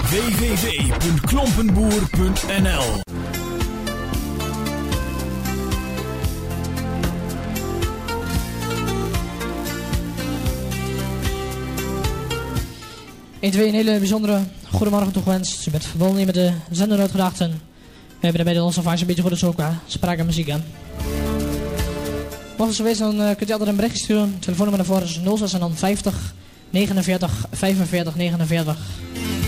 www.klompenboer.nl. Een hele bijzondere goedemorgen toegewenst. U bent verbonden met de zender Uitgedachten. We hebben daarbij de onze vaak een beetje goed zoeken. Spraak en muziek aan. Mocht het zo wees, dan kunt u altijd een berichtje sturen. Telefoonnummer daarvoor is 06 en dan 50 49 45 49.